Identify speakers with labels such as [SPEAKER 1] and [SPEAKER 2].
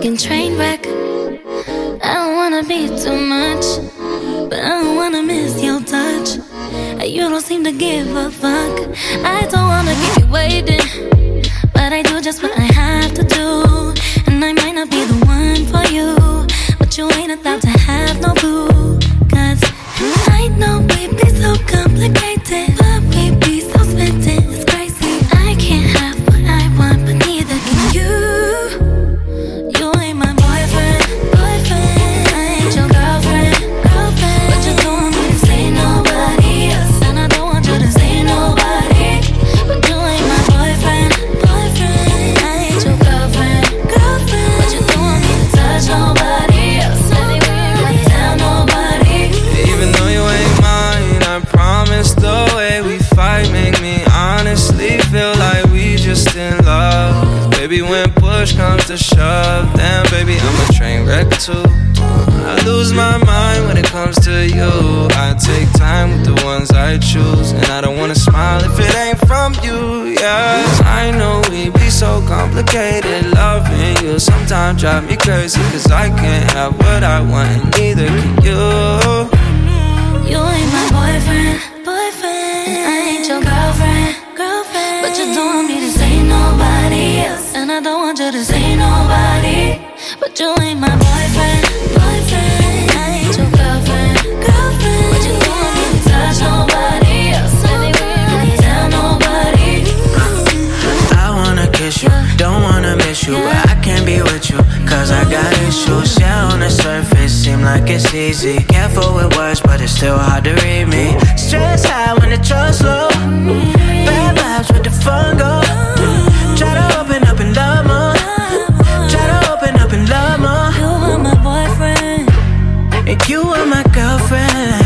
[SPEAKER 1] fucking train wreck. I don't wanna be too much, but I don't wanna miss your touch. You don't seem to give a fuck. I don't wanna keep you waiting, but I do just what I have to do. And I might not be the one for you, but you ain't about to have no boo. Cause I know we be so complicated, but we be so smitten, it's crazy. I can't have what I want, but neither can you. You ain't my boyfriend, boyfriend. I ain't your girlfriend, girlfriend. But you don't want me to say nobody else, and I don't want you to say nobody. But you ain't my boyfriend, boyfriend. I ain't your girlfriend, girlfriend. But you don't want me to touch nobody else, anywhere I tell nobody.
[SPEAKER 2] Even though you ain't mine, I promise the way we fight make me honestly feel like we just in love. 'Cause baby, when push comes to shove, damn baby, I'm a train wreck too. I lose my mind when it comes to you. I take time with the ones I choose, and I don't wanna smile if it ain't from you, yeah. 'Cause I know we be so complicated. Loving you sometimes drive me crazy, 'cause I can't have what I want, and neither can you.
[SPEAKER 1] You ain't my boyfriend, boyfriend. And I ain't your girlfriend, girlfriend. But you don't want me to say nobody else, and I don't want you to say nobody. But you ain't my boyfriend, boyfriend. I ain't your girlfriend, girlfriend. But you don't want me to touch nobody else, anywhere I tell nobody.
[SPEAKER 3] I wanna kiss you, don't wanna miss you, but I can't be with you, 'cause I got issues. Yeah, on the surface, seem like it's easy. Careful with words, but it's still hard to read me. Stress high when the trust low. Bad vibes with the fun go. Try to open up and love more. Try to open up and love more.
[SPEAKER 1] You are my boyfriend,
[SPEAKER 3] And you are my girlfriend.